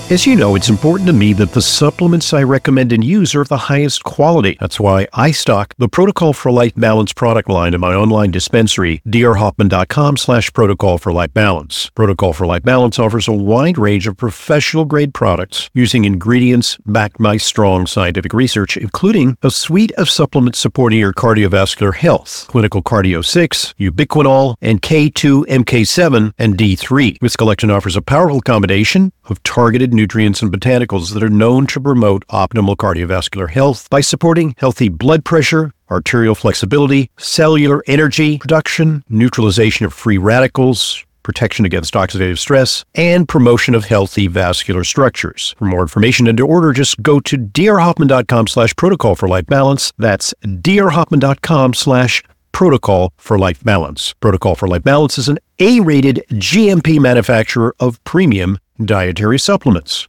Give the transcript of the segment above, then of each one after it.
As you know, it's important to me that the supplements I recommend and use are of the highest quality. That's why I stock the Protocol for Life Balance product line in my online dispensary, drhoffman.com/Protocol for Life Balance. Protocol for Life Balance offers a wide range of professional-grade products using ingredients backed by strong scientific research, including a suite of supplements supporting your cardiovascular health: Clinical Cardio 6, Ubiquinol, and K2, MK7, and D3. This collection offers a powerful combination of targeted nutrients and botanicals that are known to promote optimal cardiovascular health by supporting healthy blood pressure, arterial flexibility, cellular energy production, neutralization of free radicals, protection against oxidative stress, and promotion of healthy vascular structures. For more information and to order, just go to drhoffman.com/Protocol for Life Balance. That's drhoffman.com/Protocol for Life Balance. Protocol for Life Balance is an A-rated GMP manufacturer of premium dietary supplements.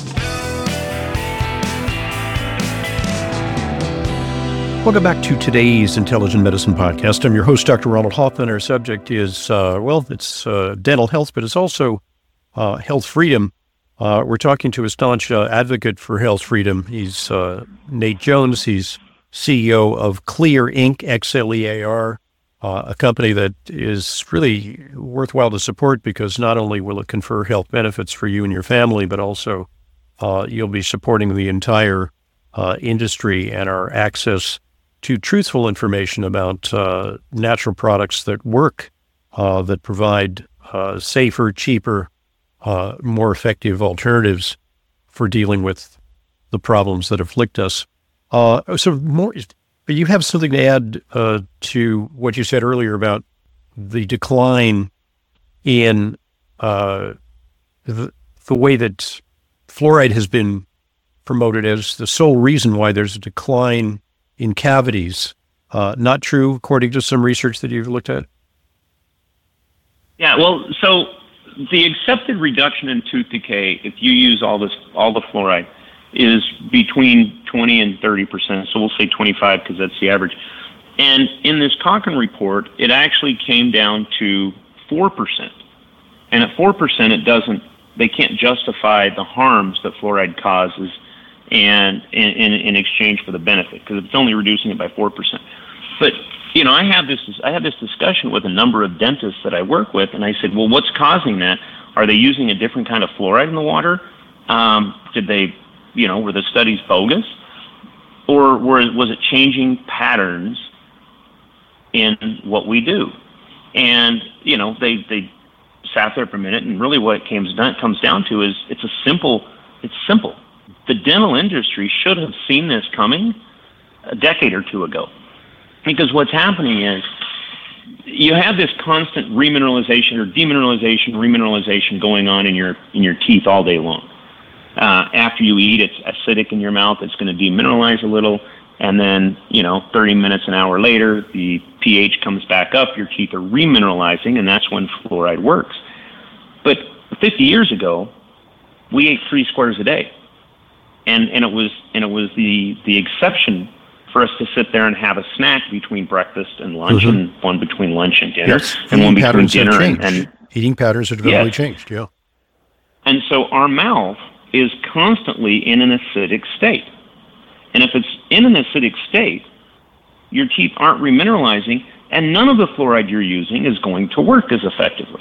Welcome back to today's Intelligent Medicine Podcast. I'm your host, Dr. Ronald Hoffman. Our subject is, it's dental health, but it's also health freedom. We're talking to a staunch advocate for health freedom. He's Nate Jones. He's CEO of Xlear Inc., XLEAR, a company that is really worthwhile to support because not only will it confer health benefits for you and your family, but also you'll be supporting the entire industry and our access to truthful information about natural products that work, that provide safer, cheaper, more effective alternatives for dealing with the problems that afflict us. You have something to add to what you said earlier about the decline in the way that fluoride has been promoted as the sole reason why there's a decline in cavities. Not true, according to some research that you've looked at? Yeah, well, so the accepted reduction in tooth decay, if you use all the fluoride, is between 20 and 30%. So we'll say 25 because that's the average. And in this Cochrane report, it actually came down to 4%. And at 4%, they can't justify the harms that fluoride causes and in exchange for the benefit, because it's only reducing it by 4%. But I had this discussion with a number of dentists that I work with, and I said, well, what's causing that? Are they using a different kind of fluoride in the water? Were the studies bogus? Or was it changing patterns in what we do? And, they sat there for a minute, and really what it comes down to is it's simple. The dental industry should have seen this coming a decade or two ago. Because what's happening is you have this constant remineralization or remineralization going on in your teeth all day long. After you eat, it's acidic in your mouth. It's going to demineralize a little. And then, 30 minutes, an hour later, the pH comes back up. Your teeth are remineralizing, and that's when fluoride works. But 50 years ago, we ate 3 squares a day. And it was the exception for us to sit there and have a snack between breakfast and lunch, and one between lunch and dinner, and one between dinner and eating patterns have definitely changed. Yeah. And so our mouth is constantly in an acidic state. And if it's in an acidic state, your teeth aren't remineralizing, and none of the fluoride you're using is going to work as effectively.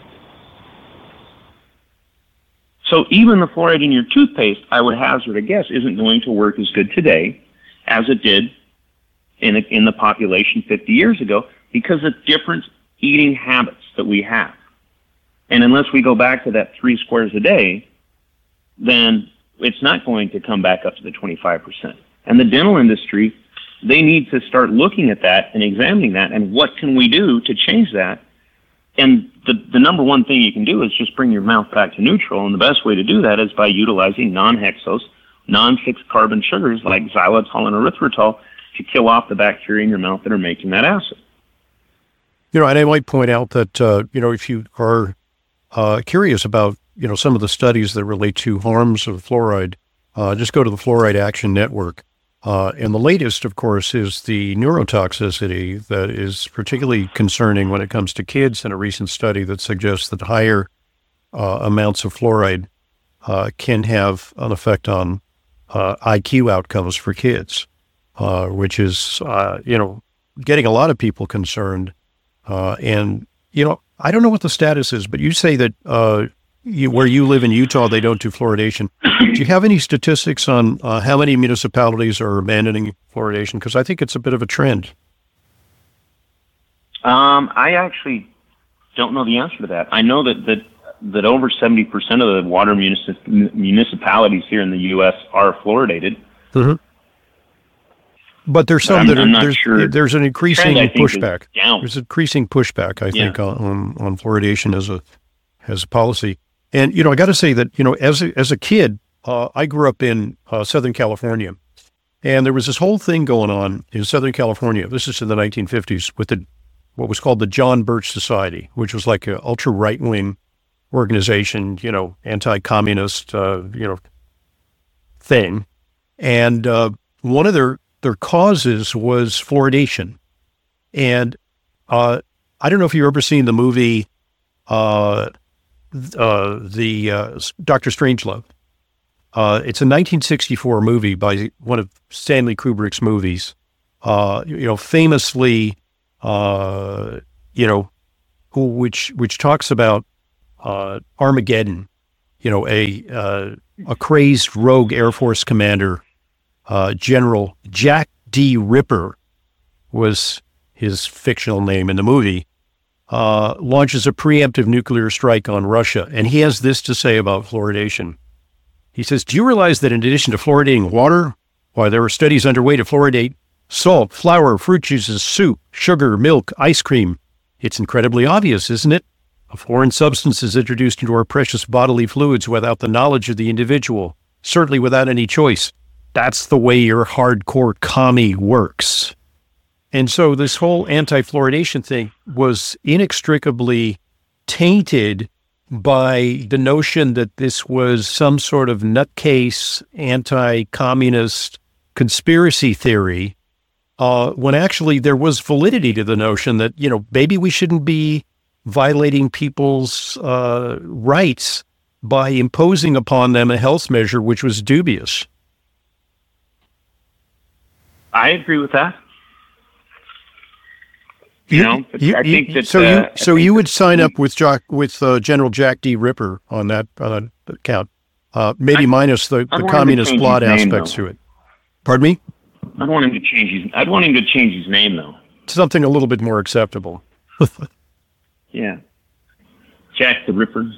So even the fluoride in your toothpaste, I would hazard a guess, isn't going to work as good today as it did in the population 50 years ago, because of different eating habits that we have. And unless we go back to that 3 squares a day, then it's not going to come back up to the 25%. And the dental industry, they need to start looking at that and examining that, and what can we do to change that. And the number one thing you can do is just bring your mouth back to neutral, and the best way to do that is by utilizing non-hexose, non-6-carbon sugars like xylitol and erythritol to kill off the bacteria in your mouth that are making that acid. And I might point out that, if you are curious about, some of the studies that relate to harms of fluoride, just go to the Fluoride Action Network. And the latest, of course, is the neurotoxicity that is particularly concerning when it comes to kids, in a recent study that suggests that higher amounts of fluoride can have an effect on IQ outcomes for kids, which is, getting a lot of people concerned. And, I don't know what the status is, but you say that where you live in Utah, they don't do fluoridation. Do you have any statistics on how many municipalities are abandoning fluoridation? Because I think it's a bit of a trend. I actually don't know the answer to that. I know that over 70% of the water municipalities here in the U.S. are fluoridated. Mm-hmm. But there's some there's an increasing pushback. There's increasing pushback, I think, on fluoridation as a policy. And, I got to say that, as a kid, I grew up in Southern California, and there was this whole thing going on in Southern California. This is in the 1950s with what was called the John Birch Society, which was like an ultra right-wing organization, anti-communist, thing. And one of their causes was fluoridation. And I don't know if you've ever seen the movie, the Dr. Strangelove. It's a 1964 movie by one of Stanley Kubrick's movies. Famously, which talks about Armageddon. A crazed rogue Air Force commander, General Jack D. Ripper was his fictional name in the movie, launches a preemptive nuclear strike on Russia. And he has this to say about fluoridation. He says, "Do you realize that in addition to fluoridating water, why there are studies underway to fluoridate salt, flour, fruit juices, soup, sugar, milk, ice cream? It's incredibly obvious, isn't it? A foreign substance is introduced into our precious bodily fluids without the knowledge of the individual, certainly without any choice. That's the way your hardcore commie works." And so this whole anti-fluoridation thing was inextricably tainted by the notion that this was some sort of nutcase anti-communist conspiracy theory, when actually there was validity to the notion that, maybe we shouldn't be violating people's rights by imposing upon them a health measure which was dubious. I agree with that. I think that. So you would sign up with General Jack D. Ripper on that account, maybe minus the communist plot aspects to it. Pardon me? I'd want him to change his name, though. Something a little bit more acceptable. Yeah, Jack the Ripper.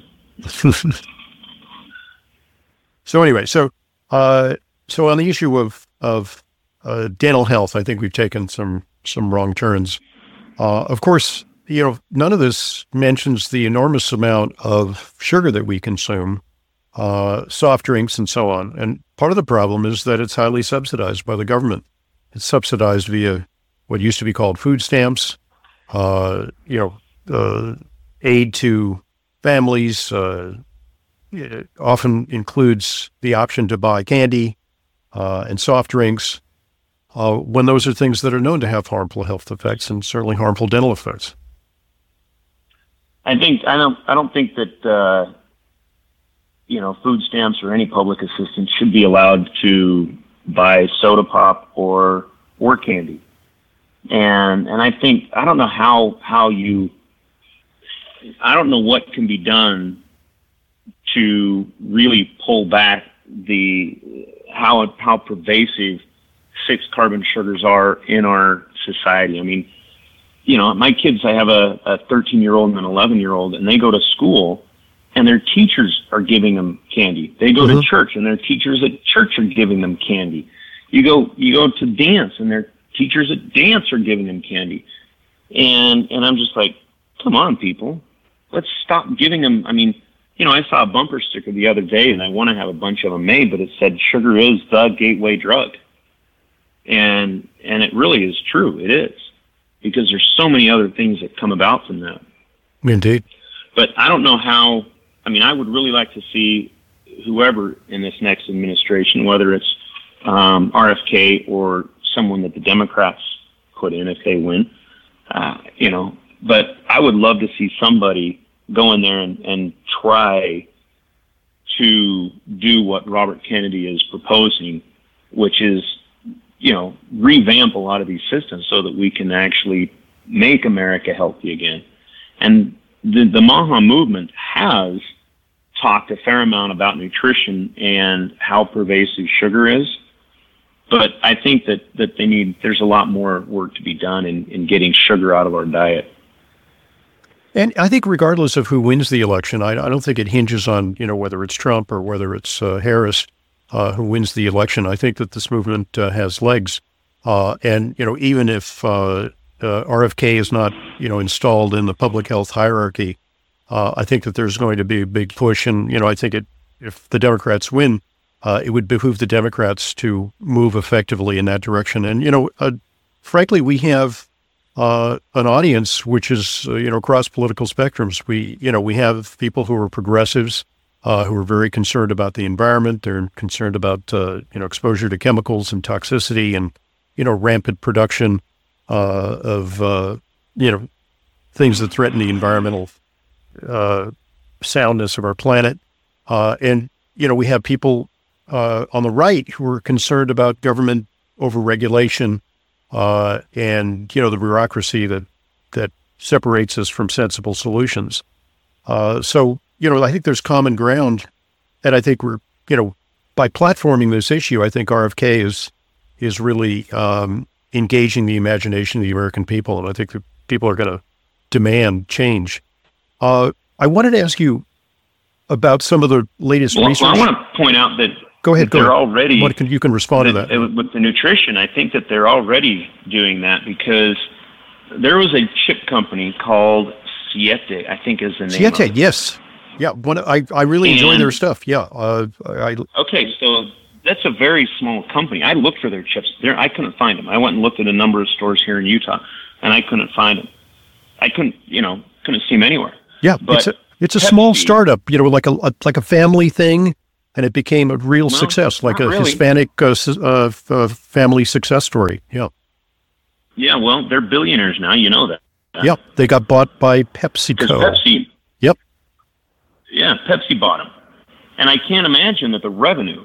So anyway, so on the issue of dental health, I think we've taken some wrong turns. Of course, none of this mentions the enormous amount of sugar that we consume, soft drinks and so on. And part of the problem is that it's highly subsidized by the government. It's subsidized via what used to be called food stamps, aid to families, often includes the option to buy candy and soft drinks, when those are things that are known to have harmful health effects and certainly harmful dental effects. I don't think that food stamps or any public assistance should be allowed to buy soda pop or candy. And I don't know what can be done to really pull back how pervasive 6 carbon sugars are in our society. I mean, my kids, I have a 13-year-old and an 11-year-old, and they go to school and their teachers are giving them candy. They go to church and their teachers at church are giving them candy. You go to dance and their teachers at dance are giving them candy. And I'm just like, come on, people, let's stop giving them. I mean, I saw a bumper sticker the other day and I want to have a bunch of them made, but it said sugar is the gateway drug. And it really is true. It is, because there's so many other things that come about from that. Indeed. But I don't know how. I mean, I would really like to see whoever in this next administration, whether it's RFK or someone that the Democrats put in if they win, But I would love to see somebody go in there and try to do what Robert Kennedy is proposing, which is, revamp a lot of these systems so that we can actually make America healthy again. And the MAHA movement has talked a fair amount about nutrition and how pervasive sugar is. But I think that there's a lot more work to be done in getting sugar out of our diet. And I think regardless of who wins the election, I don't think it hinges on, whether it's Trump or whether it's Harris who wins the election. I think that this movement has legs. And even if RFK is not, installed in the public health hierarchy, I think that there's going to be a big push. And, I think if the Democrats win, it would behoove the Democrats to move effectively in that direction. And, frankly, we have an audience which is, across political spectrums. We have people who are progressives, who are very concerned about the environment. They're concerned about, exposure to chemicals and toxicity and, rampant production of, things that threaten the environmental soundness of our planet. And, we have people on the right who are concerned about government overregulation and, the bureaucracy that separates us from sensible solutions. So, I think there's common ground. And I think we're, by platforming this issue, I think RFK is really engaging the imagination of the American people. And I think that people are going to demand change. I wanted to ask you about some of the latest research. Well, I want to point out that Go ahead. Already, you can respond to that. With the nutrition, I think that they're already doing that because there was a chip company called Siete, I think is the name of it. Yes. Yeah, I really enjoy their stuff. Yeah. Okay, so that's a very small company. I looked for their chips. I couldn't find them. I went and looked at a number of stores here in Utah, and I couldn't find them. I couldn't see them anywhere. Yeah, but it's a small startup, like a family thing. And it became a real success, like a really Hispanic family success story. Yeah. Yeah, well, they're billionaires now. You know that. Yep. They got bought by PepsiCo. Pepsi. Yep. Yeah, Pepsi bought them. And I can't imagine that the revenue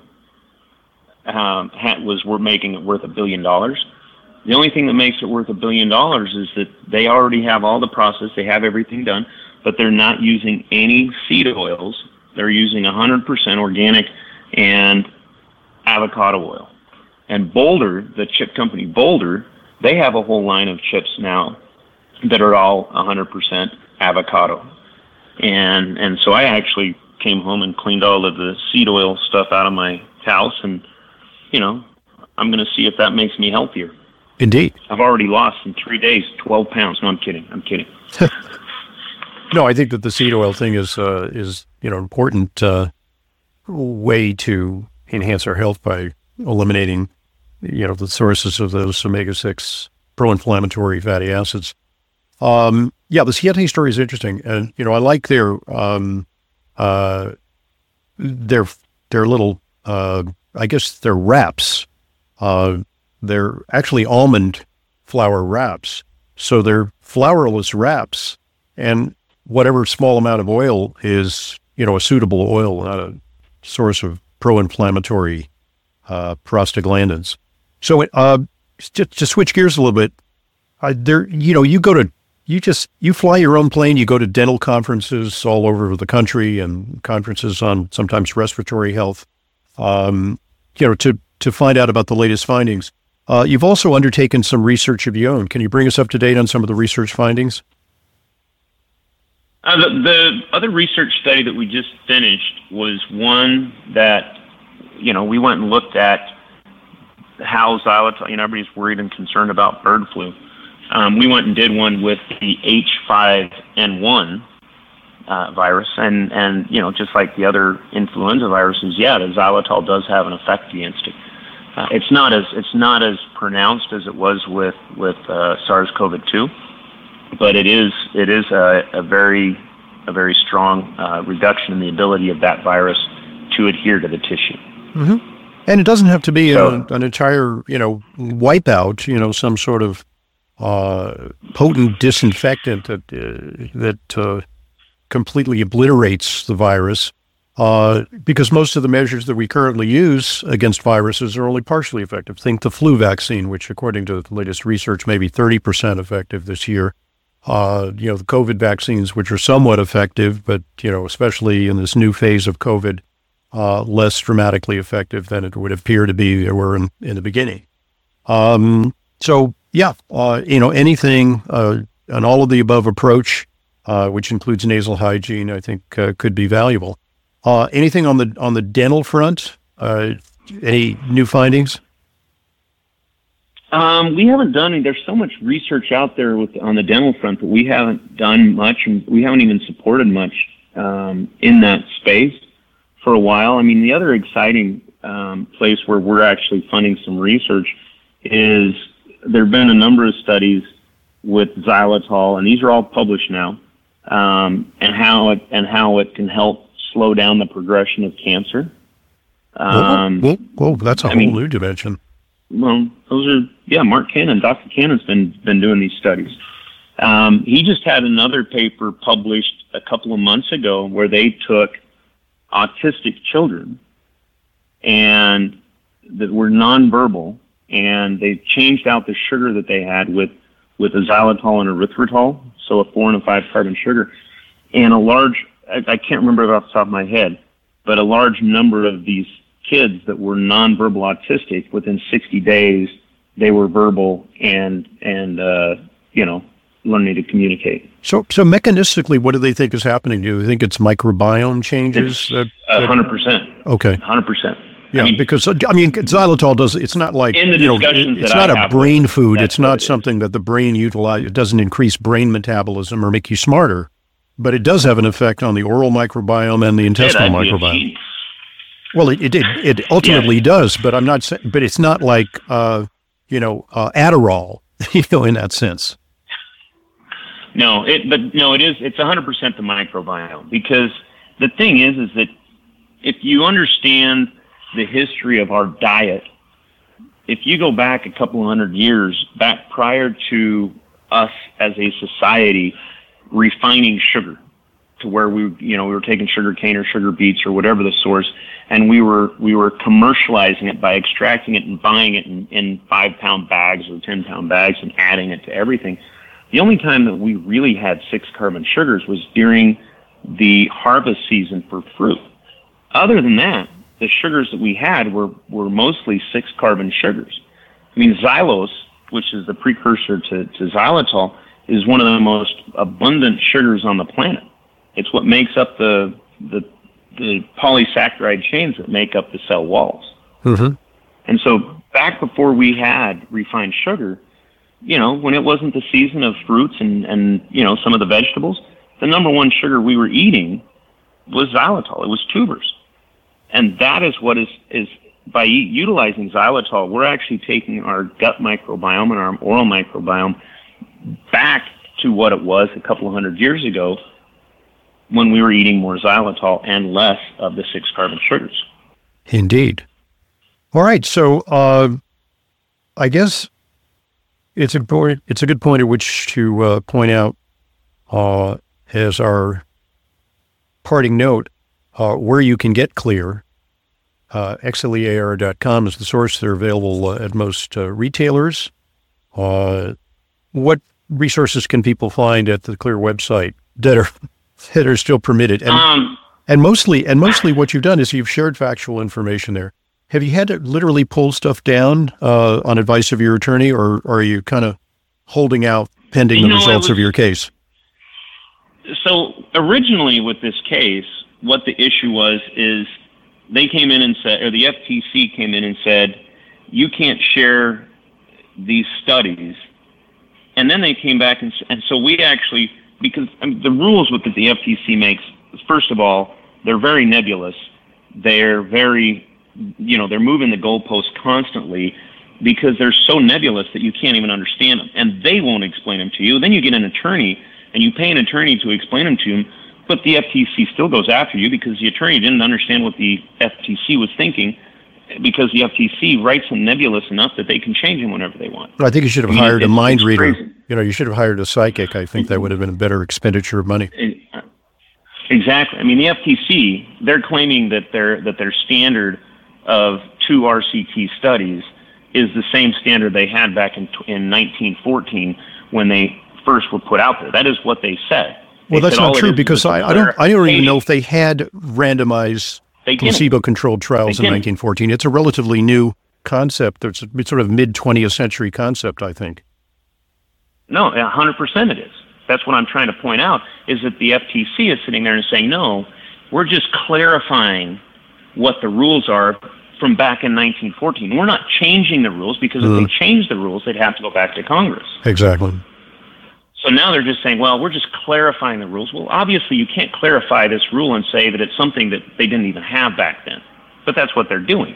we're making it worth $1 billion. The only thing that makes it worth $1 billion is that they already have all the process. They have everything done, but they're not using any seed oils. They're using 100% organic and avocado oil. And Boulder, the chip company Boulder, they have a whole line of chips now that are all 100% avocado. And so I actually came home and cleaned all of the seed oil stuff out of my house, and, I'm going to see if that makes me healthier. Indeed. I've already lost in 3 days 12 pounds. No, I'm kidding. No, I think that the seed oil thing is important way to enhance our health by eliminating, the sources of those omega-6 pro-inflammatory fatty acids. The Siete story is interesting, and I like their little, I guess they're wraps. They're actually almond flour wraps, so they're flourless wraps, and whatever small amount of oil is, a suitable oil, not a source of pro-inflammatory prostaglandins. So, to switch gears a little bit, you fly your own plane, you go to dental conferences all over the country and conferences on sometimes respiratory health, to find out about the latest findings. You've also undertaken some research of your own. Can you bring us up to date on some of the research findings? The other research study that we just finished was one that, we went and looked at how xylitol, everybody's worried and concerned about bird flu. We went and did one with the H5N1 virus, and just like the other influenza viruses, the xylitol does have an effect against it. It's not as pronounced as it was with SARS-CoV-2. But it is a very strong reduction in the ability of that virus to adhere to the tissue. Mm-hmm. And it doesn't have to be an entire wipeout. Some sort of potent disinfectant that completely obliterates the virus. because most of the measures that we currently use against viruses are only partially effective. Think the flu vaccine, which according to the latest research may be 30% effective this year. The COVID vaccines, which are somewhat effective, but, especially in this new phase of COVID, less dramatically effective than it would appear to be they were in the beginning. Anything, an all of the above approach, which includes nasal hygiene, I think could be valuable. Anything on the dental front? Any new findings? We haven't done any. There's so much research out there on the dental front, but we haven't done much, and we haven't even supported much in that space for a while. I mean, the other exciting place where we're actually funding some research is there have been a number of studies with xylitol, and these are all published now, and how it can help slow down the progression of cancer. That's a whole new dimension. Well, Mark Cannon, Dr. Cannon's been doing these studies. He just had another paper published a couple of months ago where they took autistic children and that were nonverbal, and they changed out the sugar that they had with a xylitol and erythritol, so a 4 and a 5 carbon sugar, and I can't remember it off the top of my head, but a large number of these kids that were nonverbal autistic, within 60 days, they were verbal and learning to communicate. So mechanistically, what do they think is happening? Do you think it's microbiome changes? 100%. Okay. 100%. Yeah, because xylitol it's not like, in the discussions it's not a brain food. It's not something that the brain utilizes. It doesn't increase brain metabolism or make you smarter, but it does have an effect on the oral microbiome and the intestinal microbiome. Well, it ultimately does, but but it's not like, Adderall, in that sense. It's 100% the microbiome, because the thing is that if you understand the history of our diet, if you go back a couple of hundred years, back prior to us as a society refining sugar to where we were taking sugar cane or sugar beets or whatever the source, and we were commercializing it by extracting it and buying it in 5-pound bags or 10-pound bags and adding it to everything. The only time that we really had 6 carbon sugars was during the harvest season for fruit. Other than that, the sugars that we had were mostly 6 carbon sugars. I mean, xylose, which is the precursor to xylitol, is one of the most abundant sugars on the planet. It's what makes up the polysaccharide chains that make up the cell walls. Mm-hmm. And so back before we had refined sugar, when it wasn't the season of fruits and some of the vegetables, the number one sugar we were eating was xylitol. It was tubers. And that is what is by utilizing xylitol, we're actually taking our gut microbiome and our oral microbiome back to what it was a couple of hundred years ago when we were eating more xylitol and less of the 6 carbon sugars. Indeed. All right. So I guess it's a good point at which to point out as our parting note where you can get Xlear. xlear.com is the source. They're available at most retailers. What resources can people find at the Xlear website that are still permitted? And mostly what you've done is you've shared factual information there. Have you had to literally pull stuff down on advice of your attorney, or are you kind of holding out pending the results of your case? So originally with this case, what the issue was is they came in and said, or the FTC came in and said, you can't share these studies. And then they came back and so we actually, because the rules with that the FTC makes, first of all, they're very nebulous. They're very, they're moving the goalposts constantly because they're so nebulous that you can't even understand them. And they won't explain them to you. Then you get an attorney and you pay an attorney to explain them to them, but the FTC still goes after you because the attorney didn't understand what the FTC was thinking, because the FTC writes them nebulous enough that they can change them whenever they want. I think you should have hired a mind reader. Crazy. You should have hired a psychic. I think that would have been a better expenditure of money. Exactly. I mean, the FTC, they're claiming that their standard of 2 RCT studies is the same standard they had back in 1914 when they first were put out there. That is what they said. Well, that's not true, because I don't even know if they had randomized placebo-controlled trials in 1914. It's a relatively new concept. It's sort of mid-20th century concept, I think. No, 100% it is. That's what I'm trying to point out, is that the FTC is sitting there and saying, no, we're just clarifying what the rules are from back in 1914. We're not changing the rules, because if they change the rules, they'd have to go back to Congress. Exactly. So now they're just saying, well, we're just clarifying the rules. Well, obviously you can't clarify this rule and say that it's something that they didn't even have back then. But that's what they're doing.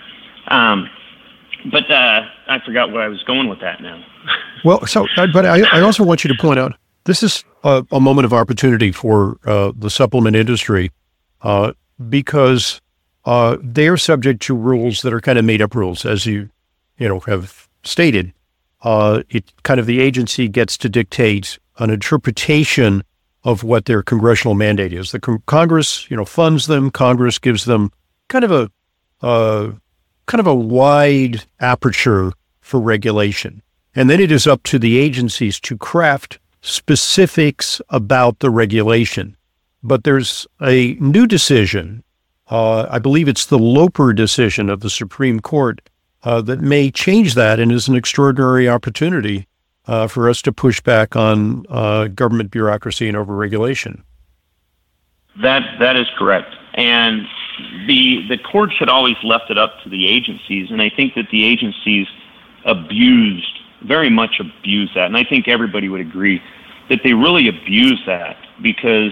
But I forgot where I was going with that now. Well, but I also want you to point out, this is a moment of opportunity for the supplement industry, because they are subject to rules that are kind of made-up rules, as you have stated. The agency gets to dictate an interpretation of what their congressional mandate is. The Congress, funds them. Congress gives them kind of a wide aperture for regulation, and then it is up to the agencies to craft specifics about the regulation. But there's a new decision. I believe it's the Loper decision of the Supreme Court, that may change that, and is an extraordinary opportunity for us to push back on government bureaucracy and overregulation. That is correct. And the courts had always left it up to the agencies, and I think that the agencies very much abused that. And I think everybody would agree that they really abused that, because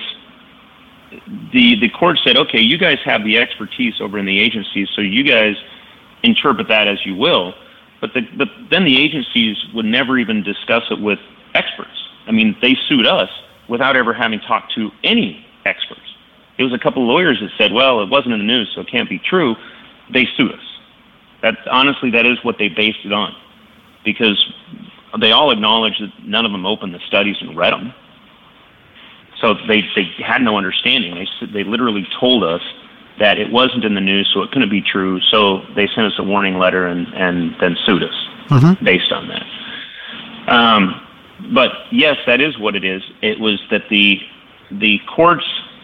the court said, okay, you guys have the expertise over in the agencies, so you guys interpret that as you will, but then the agencies would never even discuss it with experts. I mean, they sued us without ever having talked to any experts. It was a couple of lawyers that said, well, it wasn't in the news, so it can't be true. They sued us. Honestly, that is what they based it on, because they all acknowledged that none of them opened the studies and read them. So they had no understanding. They literally told us that it wasn't in the news, so it couldn't be true. So they sent us a warning letter and then sued us based on that. But yes, that is what it is. It was that the courts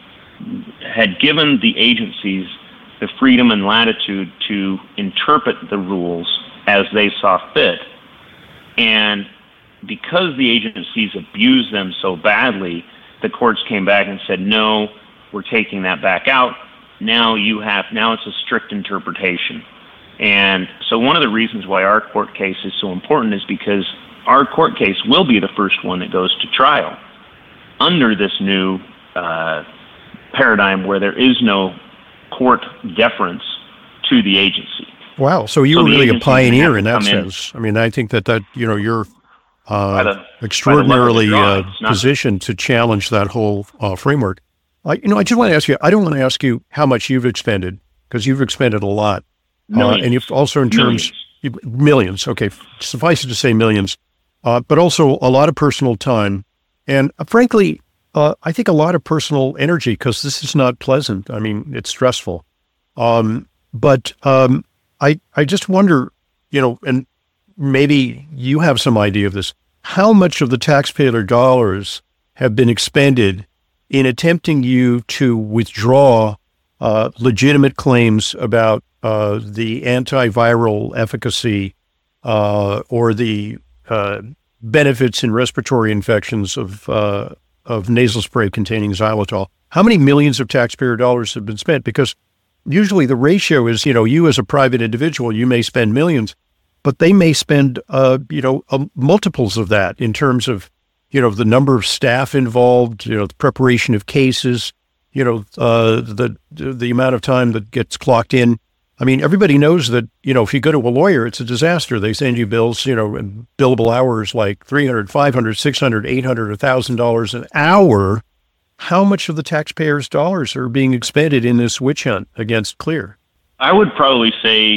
had given the agencies the freedom and latitude to interpret the rules as they saw fit. And because the agencies abused them so badly, the courts came back and said, no, we're taking that back out. Now it's a strict interpretation. And so one of the reasons why our court case is so important is because our court case will be the first one that goes to trial under this new paradigm where there is no court deference to the agency. Wow. So you were really a pioneer in that sense. I mean, I think that you're extraordinarily positioned to challenge that whole framework. I just want to ask you, I don't want to ask you how much you've expended, because you've expended a lot. And you've also in terms, millions, okay, suffice it to say millions, but also a lot of personal time. And frankly, I think a lot of personal energy, because this is not pleasant. I mean, it's stressful. But I just wonder, and maybe you have some idea of this, how much of the taxpayer dollars have been expended in attempting you to withdraw legitimate claims about the antiviral efficacy or the benefits in respiratory infections of nasal spray containing xylitol? How many millions of taxpayer dollars have been spent? Because usually the ratio is, you as a private individual, you may spend millions, but they may spend, multiples of that in terms of, the number of staff involved, the preparation of cases, the amount of time that gets clocked in. I mean, everybody knows that, if you go to a lawyer, it's a disaster. They send you bills, in billable hours like $300, $500, $600, $800, $1,000 an hour. How much of the taxpayers' dollars are being expended in this witch hunt against Clear? I would probably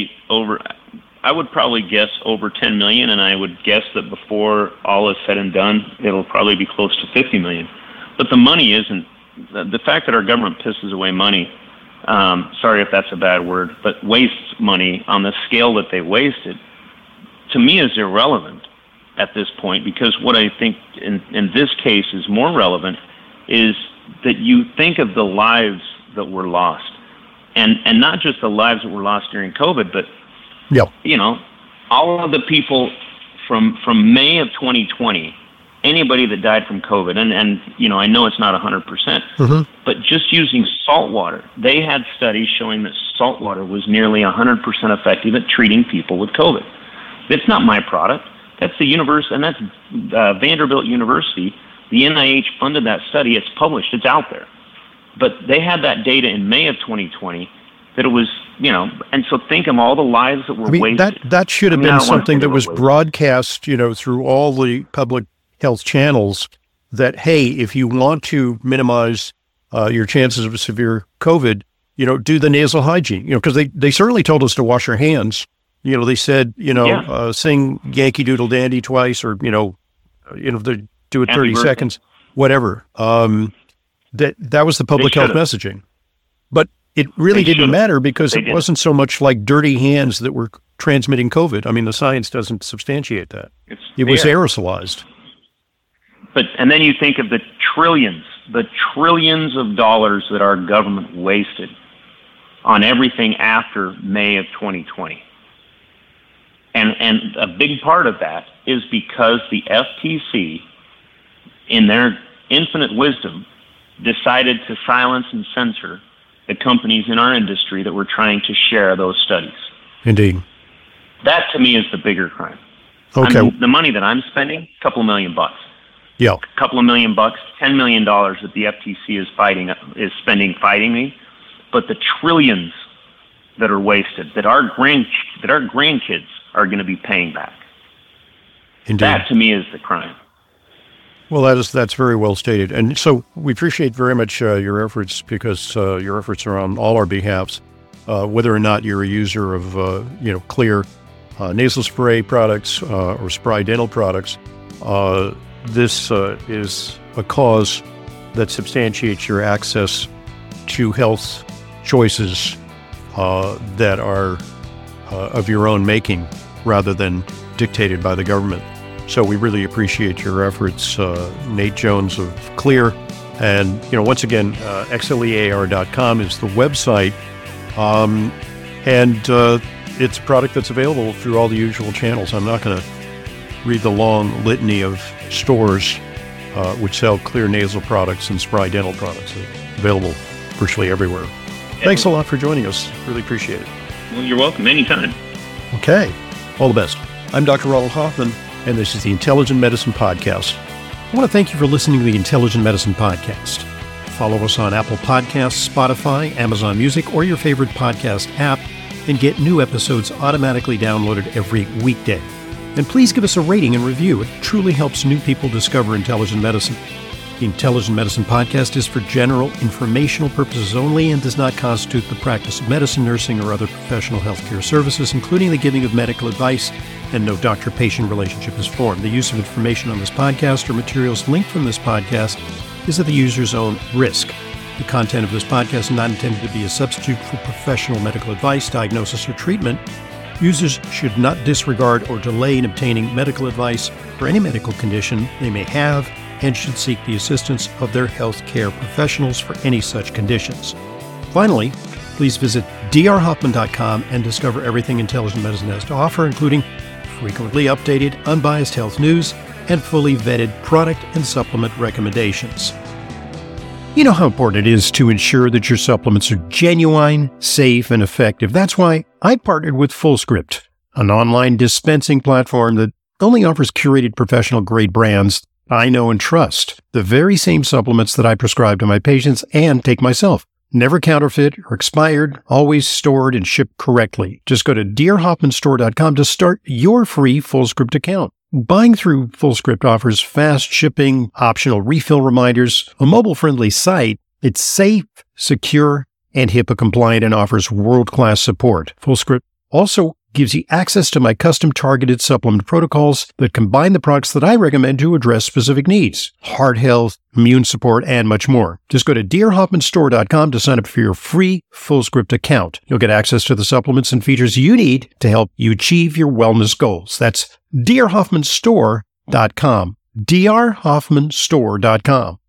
guess over 10 million, and I would guess that before all is said and done, it'll probably be close to 50 million. But the money isn't the fact that our government pisses away money, sorry if that's a bad word, but wastes money on the scale that they wasted, to me is irrelevant at this point, because what I think in this case is more relevant is that you think of the lives that were lost, and not just the lives that were lost during COVID, but yep. All of the people from May of 2020, anybody that died from COVID, and I know it's not 100%, but just using salt water, they had studies showing that salt water was nearly 100% effective at treating people with COVID. It's not my product. That's the university, and that's Vanderbilt University. The NIH funded that study. It's published. It's out there. But they had that data in May of 2020 that it was, and so think of all the lives that were wasted. That should have been something that was broadcast, through all the public health channels, that, hey, if you want to minimize your chances of severe COVID, do the nasal hygiene, because they certainly told us to wash our hands. They said, sing Yankee Doodle Dandy twice, or, they do it 30 seconds, whatever. That was the public health messaging. But it really didn't matter, because it wasn't so much like dirty hands that were transmitting COVID. I mean, the science doesn't substantiate that. It was aerosolized. And then you think of the trillions of dollars that our government wasted on everything after May of 2020. And a big part of that is because the FTC, in their infinite wisdom, decided to silence and censor the companies in our industry that were trying to share those studies. Indeed. That, to me, is the bigger crime. Okay. I mean, the money that I'm spending, a couple $1 million. Yeah. A couple $1 million, $10 million that the FTC is spending fighting me, but the trillions that are wasted, that our grandkids are going to be paying back. Indeed. That, to me, is the crime. Well, that's very well stated. And so we appreciate very much your efforts, because your efforts are on all our behalfs, whether or not you're a user of, Xlear nasal spray products or Spry dental products. This is a cause that substantiates your access to health choices that are of your own making, rather than dictated by the government. So we really appreciate your efforts, Nate Jones of Xlear. And, once again, xlear.com is the website. And it's a product that's available through all the usual channels. I'm not going to read the long litany of stores which sell Xlear nasal products and Spry dental products. They're available virtually everywhere. Thanks a lot for joining us. Really appreciate it. Well, you're welcome. Anytime. Okay. All the best. I'm Dr. Ronald Hoffman, and this is the Intelligent Medicine Podcast. I want to thank you for listening to the Intelligent Medicine Podcast. Follow us on Apple Podcasts, Spotify, Amazon Music, or your favorite podcast app, and get new episodes automatically downloaded every weekday. And please give us a rating and review. It truly helps new people discover intelligent medicine. The Intelligent Medicine Podcast is for general informational purposes only and does not constitute the practice of medicine, nursing, or other professional healthcare services, including the giving of medical advice, and no doctor-patient relationship is formed. The use of information on this podcast or materials linked from this podcast is at the user's own risk. The content of this podcast is not intended to be a substitute for professional medical advice, diagnosis, or treatment. Users should not disregard or delay in obtaining medical advice for any medical condition they may have, and should seek the assistance of their healthcare professionals for any such conditions. Finally, please visit drhoffman.com and discover everything Intelligent Medicine has to offer, including frequently updated, unbiased health news and fully vetted product and supplement recommendations. You know how important it is to ensure that your supplements are genuine, safe, and effective. That's why I partnered with FullScript, an online dispensing platform that only offers curated professional-grade brands I know and trust, the very same supplements that I prescribe to my patients and take myself. Never counterfeit or expired, always stored and shipped correctly. Just go to drhoffmanstore.com to start your free FullScript account. Buying through FullScript offers fast shipping, optional refill reminders, a mobile-friendly site. It's safe, secure, and HIPAA compliant, and offers world-class support. FullScript also gives you access to my custom targeted supplement protocols that combine the products that I recommend to address specific needs: heart health, immune support, and much more. Just go to drhoffmanstore.com to sign up for your free FullScript account. You'll get access to the supplements and features you need to help you achieve your wellness goals. That's drhoffmanstore.com. drhoffmanstore.com.